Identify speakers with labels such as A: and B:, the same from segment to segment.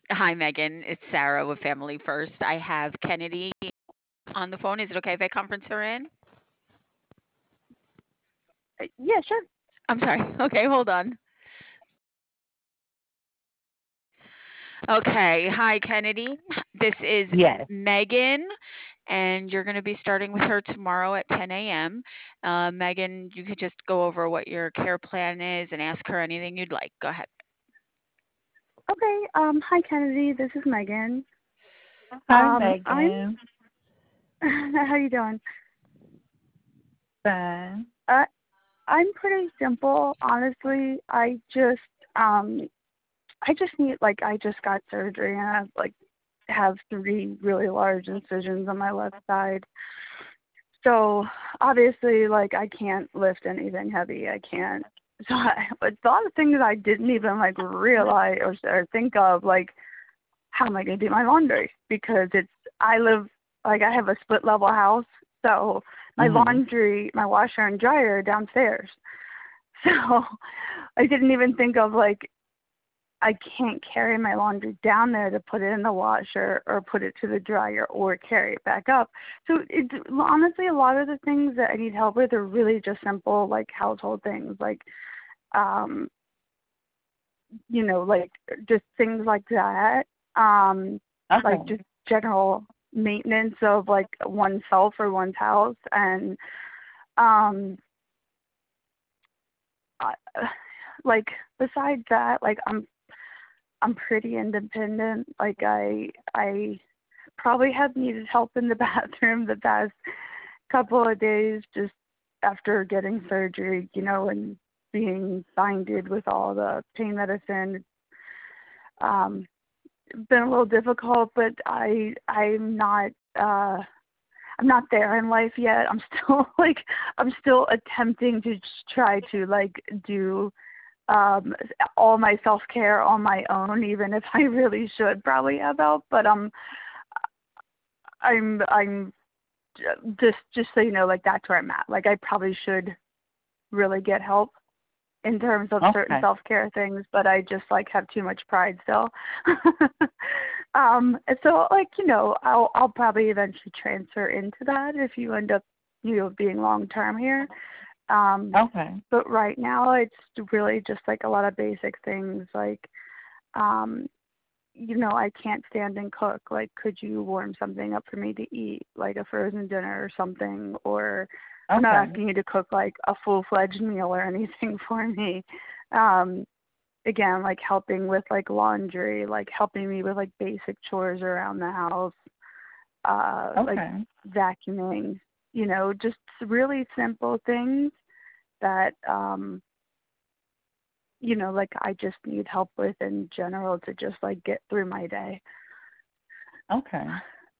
A: Hi, Megan. It's Sarah with Family First. I have Kennedy on the phone. Is it okay if I conference her in?
B: Yeah, sure.
A: I'm sorry. Okay, hold on. Okay. Hi, Kennedy. This is
C: Yes.
A: Megan, and you're going to be starting with her tomorrow at 10 a.m. Megan, you could just go over what your care plan is and ask her anything you'd like. Go ahead.
B: Okay. Hi, Kennedy. This is Megan.
C: Hi,
B: I'm.
C: Megan.
B: How you doing?
C: Fine.
B: Uh, I'm pretty simple, honestly. Um, I just need I just got surgery and I have three really large incisions on my left side. So obviously, I can't lift anything heavy. I can't. So it's a lot of things I didn't even realize or think of, how am I going to do my laundry? Because I live, I have a split level house. So my
C: Mhm.
B: laundry, my washer and dryer are downstairs. So I didn't even think of I can't carry my laundry down there to put it in the washer or put it to the dryer or carry it back up. So honestly, a lot of the things that I need help with are really just simple, household things, um, just things like that. Um,
C: Okay.
B: just general maintenance of oneself or one's house, and um, I, like besides that, I'm pretty independent. I probably have needed help in the bathroom the past couple of days just after getting surgery, and being binded with all the pain medicine. Um, been a little difficult, but uh I'm not there in life yet. I'm still I'm still attempting to try to do um all my self-care on my own, even if I really should probably have help, but I'm just so you know, that's where I'm at. I probably should really get help in terms of certain
C: Okay.
B: self-care things, but I just have too much pride still. And so I'll probably eventually transfer into that if you end up being long term here.
C: Okay.
B: But right now it's really just a lot of basic things um I can't stand and cook. Could you warm something up for me to eat, like a frozen dinner or something? Or I'm not
C: Okay.
B: asking you to cook a full-fledged meal or anything for me. Um, Again, helping with laundry, helping me with basic chores around the house, like
C: Okay.
B: vacuuming. Just really simple things that I just need help with in general to just get through my day.
C: Okay.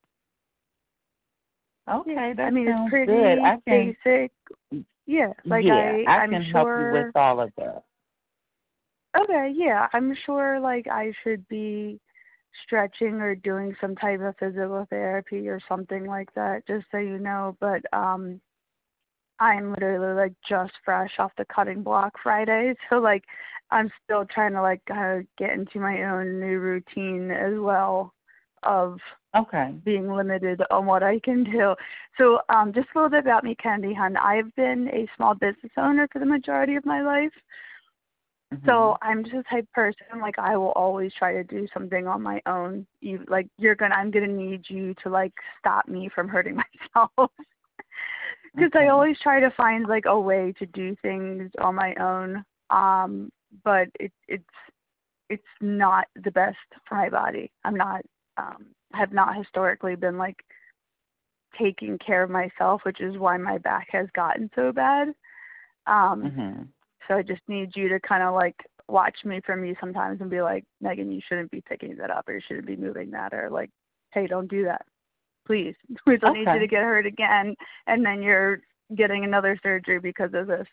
B: Yeah,
C: Okay,
B: I
C: that
B: mean, it's
C: sounds good.
B: pretty
C: I can
B: basic. Yeah,
C: yeah, I
B: I'm
C: can help you with
B: sure.
C: all of that.
B: Okay, yeah, I'm sure I should be stretching or doing some type of physical therapy or something like that, just so you know. But I'm literally just fresh off the cutting block Friday, so I'm still trying to kind of get into my own new routine as well of
C: Okay.
B: being limited on what I can do. So just a little bit about me, Candy Hun. I've been a small business owner for the majority of my life. So
C: Mhm.
B: I'm just the type of person, I will always try to do something on my own. I'm gonna need you to stop me from hurting myself. Because I
C: Okay.
B: always try to find a way to do things on my own. But it's not the best for my body. I'm not have not historically been taking care of myself, which is why my back has gotten so bad. Um,
C: Mhm.
B: so I just need you to kind of watch me from you sometimes and be like, Megan, you shouldn't be picking that up, or you shouldn't be moving that, or hey, don't do that, please. We don't need you to
C: Okay.
B: get hurt again, and then you're getting another surgery because of this.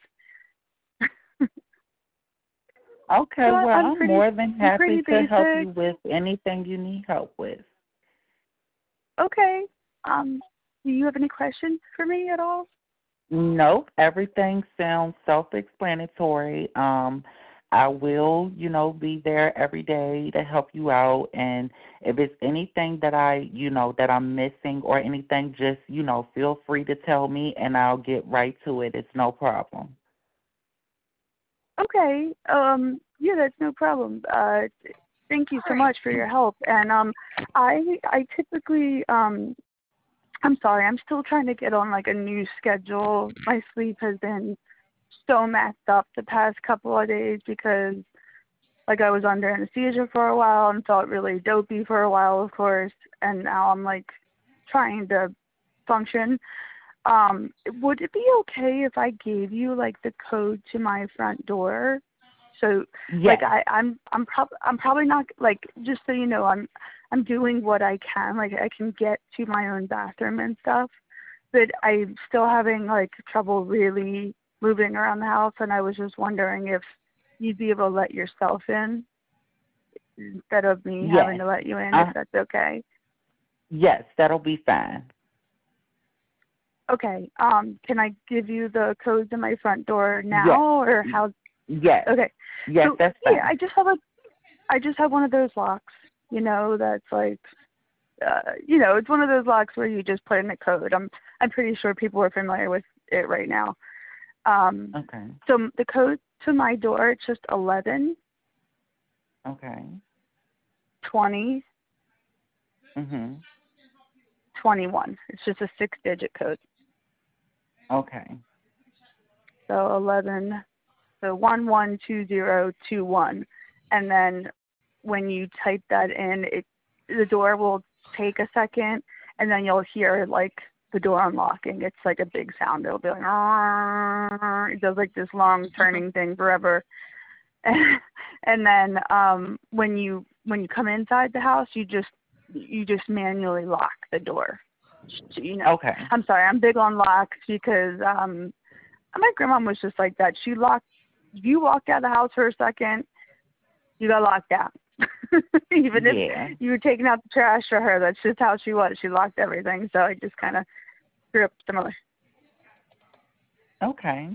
C: Okay,
B: So
C: well, I'm more than
B: I'm
C: happy
B: pretty
C: to help
B: basic.
C: you with anything you need help with.
B: Okay. Um, do you have any questions for me at all?
C: Nope, everything sounds self-explanatory. I will, be there every day to help you out. And if it's anything that that I'm missing or anything, just, feel free to tell me and I'll get right to it. It's no problem.
B: Okay. Yeah, that's no problem. Thank you
A: All
B: so
A: right.
B: much for your help. And I typically I'm sorry, I'm still trying to get on like a new schedule. My sleep has been so messed up the past couple of days because like I was under anesthesia for a while and felt really dopey for a while, of course, and now I'm like trying to function. Would it be okay if I gave you like the code to my front door? So like
C: Yes.
B: I'm probably not like, just so you know, I'm doing what I can. Like I can get to my own bathroom and stuff, but I'm still having like trouble really moving around the house, and I was just wondering if you'd be able to let yourself in instead of me having
C: Yes.
B: to let you in, if
C: Uh,
B: that's okay.
C: yes, that'll be fine.
B: Okay. Can I give you the code to my front door
C: Yes.
B: now, or how?
C: Yes.
B: Okay.
C: Yes,
B: So
C: that's
B: yeah,
C: fine.
B: I just have one of those locks. That's like, it's one of those locks where you just put in a code. I'm pretty sure people are familiar with it right now.
C: Okay.
B: So the code to my door, it's just 11
C: Okay.
B: 20
C: Mhm.
B: 21. It's just a 6-digit code.
C: Okay.
B: So 11, so 112021, and then when you type that in, the door will take a second, and then you'll hear like the door unlocking. It's like a big sound. It'll be like, "Arrgh." It does like this long turning thing forever. And then when you come inside the house, you just manually lock the door.
C: Okay.
B: I'm sorry, I'm big on locks because my grandma was just like that. She locked. You walked out of the house for a second, you got locked out. Even if
C: Yeah.
B: you were taking out the trash for her, that's just how she was. She locked everything. So I just kind of grew up similar.
C: Okay.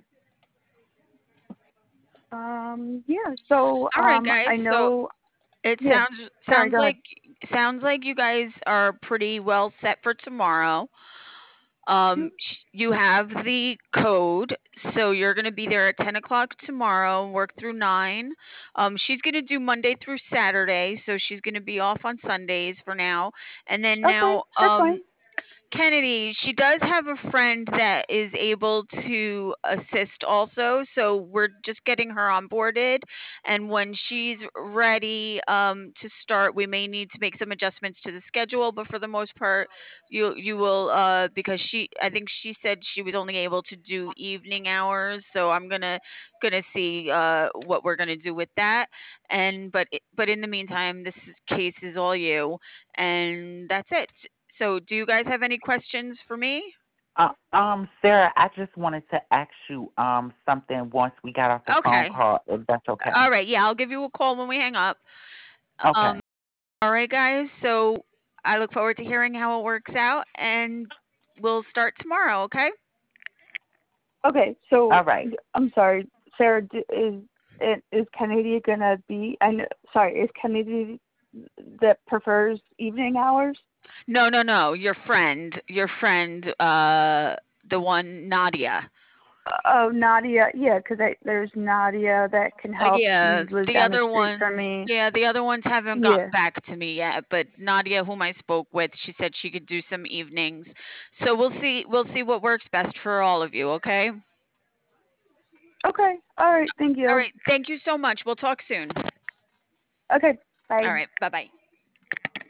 B: Yeah. So
A: All right, guys.
B: I
A: So
B: know.
A: it
B: Yeah.
A: sounds
B: Sorry.
A: sounds
B: Go ahead.
A: like sounds like you guys are pretty well set for tomorrow. You have the code, so you're going to be there at 10 o'clock tomorrow, work through 9. She's going to do Monday through Saturday, so she's going to be off on Sundays for now. And then
B: Okay,
A: now,
B: that's fine.
A: Kennedy, she does have a friend that is able to assist also, so we're just getting her onboarded. And when she's ready to start, we may need to make some adjustments to the schedule, but for the most part, you will because I think she said she was only able to do evening hours, so I'm gonna see what we're gonna do with that. And but in the meantime, case is all you, and that's it. So, do you guys have any questions for me?
C: Sarah, I just wanted to ask you something once we got off the phone
A: Okay.
C: call, if that's okay.
A: All right. Yeah, I'll give you a call when we hang up. Um,
C: Okay.
A: all right, guys. So, I look forward to hearing how it works out, and we'll start tomorrow. Okay.
B: Okay. So
C: All right.
B: I'm sorry, Sarah. Is Kennedy gonna be? I know. Sorry. Is Kennedy that prefers evening hours?
A: No, no, no. Your friend, the one Nadia.
B: Oh, Nadia. Yeah, because there's Nadia that can help.
A: Yeah,
B: She lives down the street from me.
A: the other ones haven't gotten
B: Yeah.
A: back to me yet, but Nadia, whom I spoke with, she said she could do some evenings. So we'll see what works best for all of you, okay?
B: Okay. All right. Thank
A: All
B: you.
A: right, thank you so much. We'll talk soon.
B: Okay. Bye.
A: All right, bye-bye.